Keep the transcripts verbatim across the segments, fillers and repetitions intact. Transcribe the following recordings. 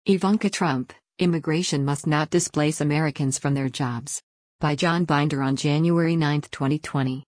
Ivanka Trump, Immigration Must Not Displace Americans from Their Jobs. By John Binder on January ninth, twenty twenty.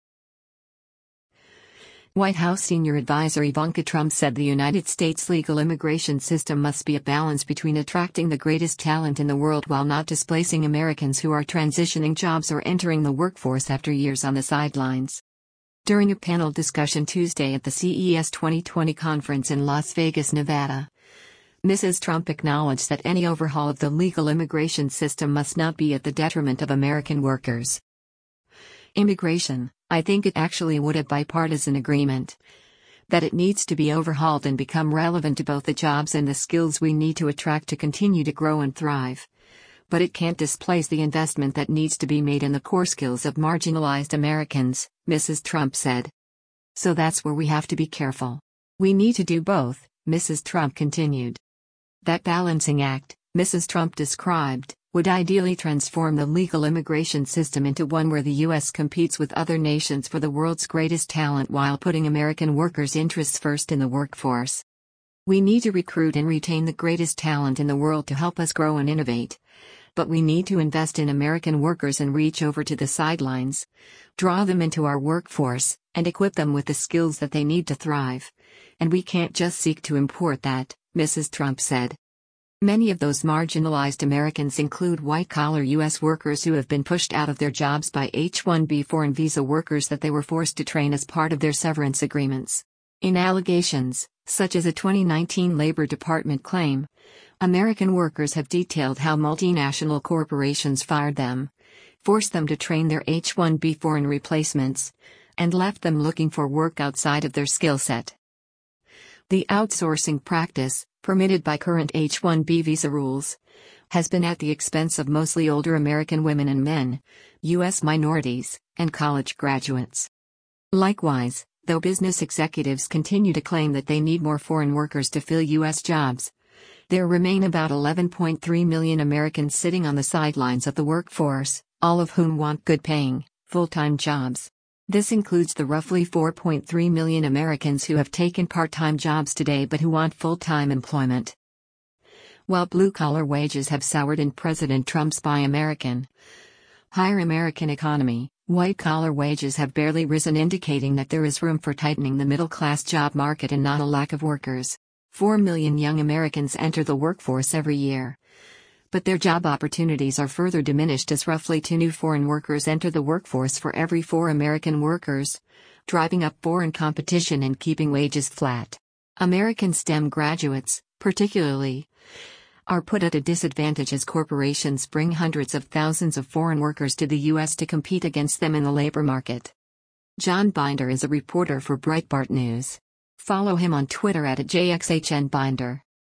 White House senior advisor Ivanka Trump said the United States legal immigration system must be a balance between attracting the greatest talent in the world while not displacing Americans who are transitioning jobs or entering the workforce after years on the sidelines. During a panel discussion Tuesday at the C E S twenty twenty conference in Las Vegas, Nevada, Missus Trump acknowledged that any overhaul of the legal immigration system must not be at the detriment of American workers. Immigration, I think it actually would have bipartisan agreement that it needs to be overhauled and become relevant to both the jobs and the skills we need to attract to continue to grow and thrive. But it can't displace the investment that needs to be made in the core skills of marginalized Americans, Missus Trump said. So that's where we have to be careful. We need to do both, Missus Trump continued. That balancing act, Missus Trump described, would ideally transform the legal immigration system into one where the U S competes with other nations for the world's greatest talent while putting American workers' interests first in the workforce. We need to recruit and retain the greatest talent in the world to help us grow and innovate. But we need to invest in American workers and reach over to the sidelines, draw them into our workforce, and equip them with the skills that they need to thrive. And we can't just seek to import that, Missus Trump said. Many of those marginalized Americans include white-collar U S workers who have been pushed out of their jobs by H one B foreign visa workers that they were forced to train as part of their severance agreements. In allegations, such as a twenty nineteen Labor Department claim, American workers have detailed how multinational corporations fired them, forced them to train their H one B foreign replacements, and left them looking for work outside of their skill set. The outsourcing practice, permitted by current H one B visa rules, has been at the expense of mostly older American women and men, U S minorities, and college graduates. Likewise, though business executives continue to claim that they need more foreign workers to fill U S jobs, there remain about eleven point three million Americans sitting on the sidelines of the workforce, all of whom want good-paying, full-time jobs. This includes the roughly four point three million Americans who have taken part-time jobs today but who want full-time employment. While blue-collar wages have soured in President Trump's Buy American, Hire American economy, white-collar wages have barely risen, indicating that there is room for tightening the middle-class job market and not a lack of workers. Four million young Americans enter the workforce every year, but their job opportunities are further diminished as roughly two new foreign workers enter the workforce for every four American workers, driving up foreign competition and keeping wages flat. American STEM graduates, particularly, are put at a disadvantage as corporations bring hundreds of thousands of foreign workers to the U S to compete against them in the labor market. John Binder is a reporter for Breitbart News. Follow him on Twitter at J X H N Binder.